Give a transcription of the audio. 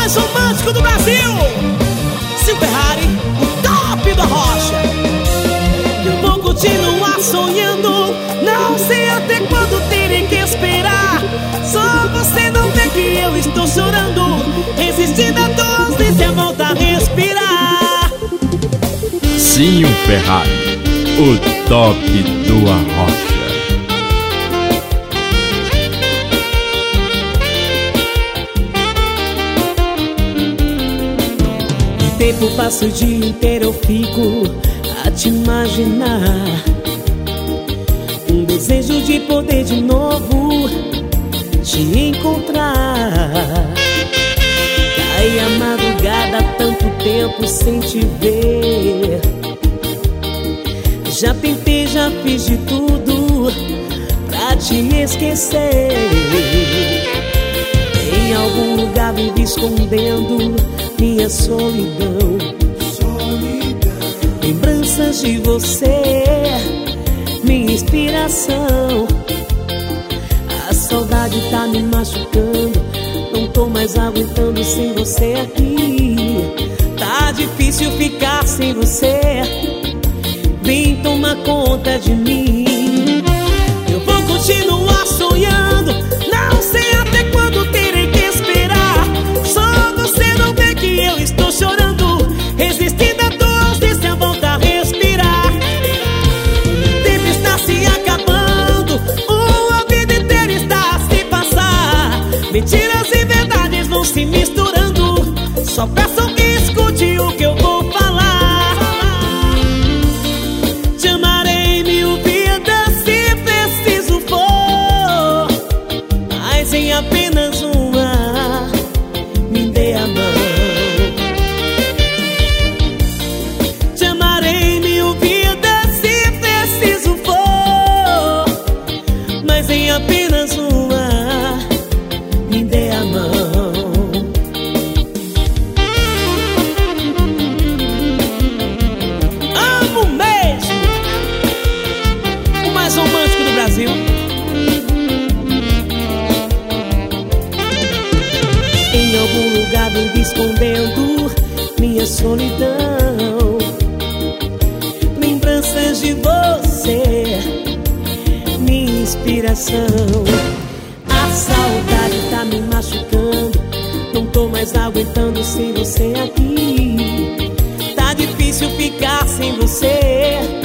mais romântico do Brasil, Sil Ferrari, o top da rocha. Eu vou continuar sonhando, não sei até quando terei que esperar. Só você não vê que eu estou chorando, resistindo a dor sem voltar a respirar. Sil Ferrari, o top do Arrocha. O tempo passa o dia inteiro, eu fico a te imaginar. Um desejo de poder de novo te encontrar. Cai a madrugada, tanto tempo sem te ver. Já tentei, já fiz de tudo pra te esquecer. Em algum lugar vive escondendo minha solidão. Lembranças de você, minha inspiração. A saudade tá me machucando, não tô mais aguentando sem você aqui. Tá difícil ficar sem você, vem tomar conta de mim. Eu vou continuar sonhando, não sei até quando terei que esperar. Só você não vê que eu estou chorando, resistindo a dor sem voltar a respirar. O tempo está se acabando, uma vida inteira está a se passar. Mentiras e verdades vão se misturando, só peço que escute o que eu vou falar. Te amarei mil vidas se preciso for, mas em apenas uma me dê a mão. Te amarei mil vidas se preciso for, mas em apenas uma me dê a mão. Amo mesmo, o mais romântico do Brasil. Em algum lugar vive escondendo minha solidão. Lembranças de você, minha inspiração. A saudade tá me machucando, não tô mais aguentando sem você aqui. Tá difícil ficar sem você,